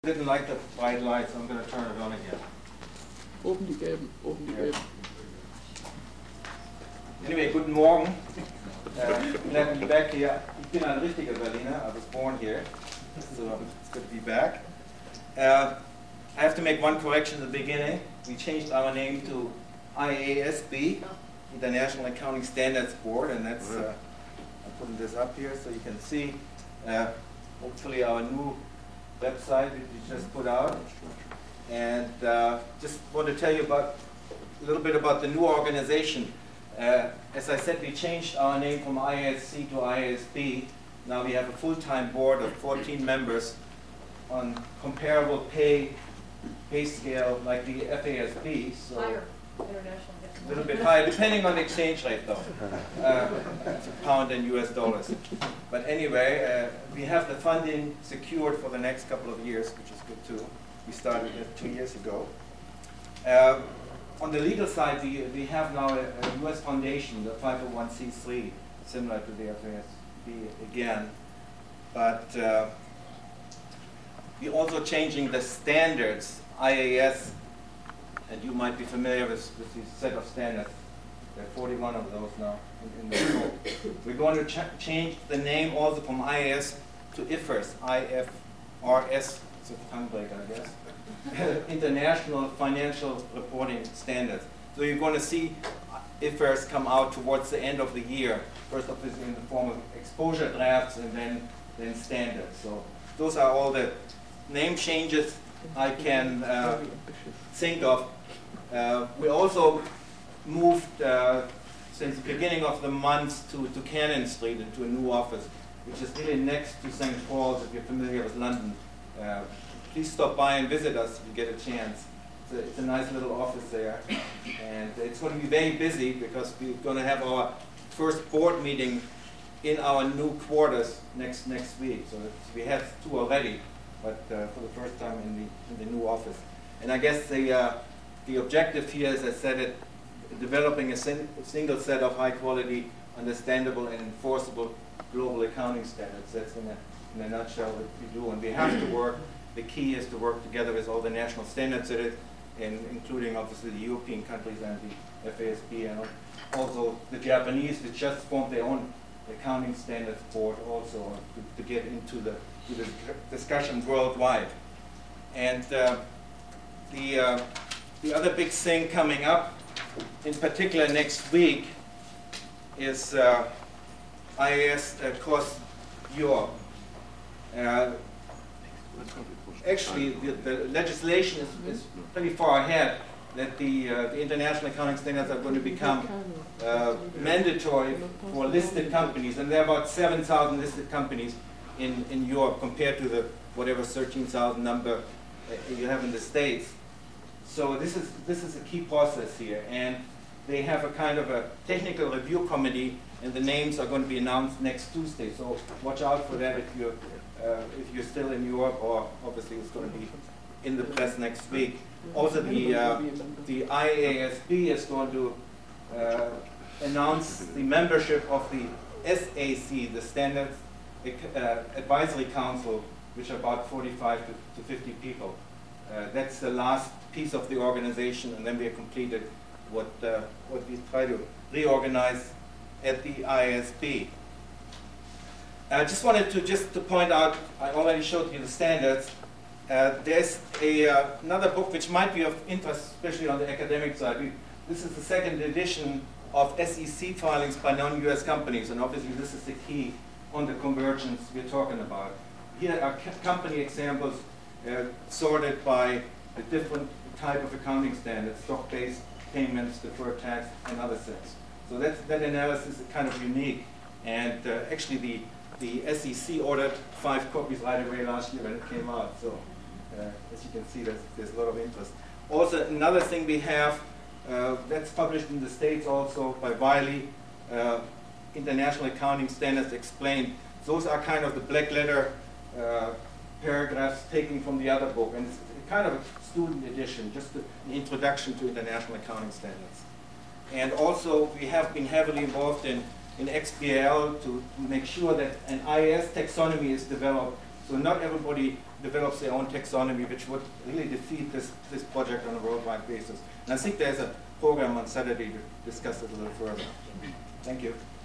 Didn't like the bright lights, I'm going to turn it on again. Oben die gelben, oben die gelben. Anyway, guten Morgen. Glad to be back here. Ich bin ein richtiger Berliner. I was born here, so it's good to be back. I have to make one correction at the beginning. We changed our name to IASB, International Accounting Standards Board, and that's I'm putting this up here so you can see hopefully our new website that we just put out. And just want to tell you a little bit about the new organization. As I said, we changed our name from IASC to IASB. Now we have a full-time board of 14 members on comparable pay scale like the FASB. So higher, international. a little bit higher, depending on the exchange rate though. Pound and US dollars. But anyway, we have the funding secured for the next couple of years, which is good too. We started it 2 years ago. On the legal side, we have now a US foundation, the 501c3, similar to the FASB again. But we're also changing the standards, IAS, and you might be familiar with this set of standards. There are 41 of those now in the world. We're going to change the name also from IAS to IFRS, IFRS, it's a tongue breaker, I guess. International Financial Reporting Standards. So you're going to see IFRS come out towards the end of the year. First obviously in the form of exposure drafts and then standards. So those are all the name changes I can think of. We also moved since the beginning of the month to Cannon Street into a new office, which is really next to St. Paul's, if you're familiar with London. Please stop by and visit us if you get a chance. It's a nice little office there. And it's going to be very busy because we're going to have our first board meeting in our new quarters next week. So we had two already, but for the first time in the new office. And I guess the objective here, as I said it, developing a single set of high quality, understandable and enforceable global accounting standards. That's in a nutshell what we do. And we have to work, the key is to work together with all the national standards in it, including obviously the European countries and the FASB, and also the Japanese, which just formed their own accounting standards board also to get into the discussion worldwide. And the other big thing coming up, in particular next week, is IAS across Europe. Actually, the legislation is pretty far ahead that the international accounting standards are going to become mandatory for listed companies, and there are about 7,000 listed companies in Europe compared to the whatever 13,000 number you have in the States. So this is a key process here, and they have a kind of a technical review committee, and the names are going to be announced next Tuesday. So watch out for that if you're still in Europe, or obviously it's going to be in the press next week. Also, the IASB is going to announce the membership of the SAC, the Standards Advisory Council, which are about 45 to 50 people. That's the last piece of the organization, and then we have completed what we try to reorganize at the IASB. I just wanted to point out, I already showed you the standards. There's another book which might be of interest, especially on the academic side. This is the second edition of SEC filings by non-US companies, and obviously this is the key on the convergence we're talking about. Here are company examples sorted by the different type of accounting standards, stock-based payments, deferred tax, and other things. So that analysis is kind of unique. And actually the SEC ordered 5 copies right away last year when it came out. So as you can see, there's a lot of interest. Also, another thing we have that's published in the States also by Wiley, International Accounting Standards Explained. Those are kind of the black letter paragraphs taken from the other book, and it's kind of a student edition, just an introduction to international accounting standards. And also, we have been heavily involved in XBRL to make sure that an IAS taxonomy is developed So not everybody develops their own taxonomy, which would really defeat this project on a worldwide basis. And I think there's a program on Saturday to discuss it a little further. Thank you.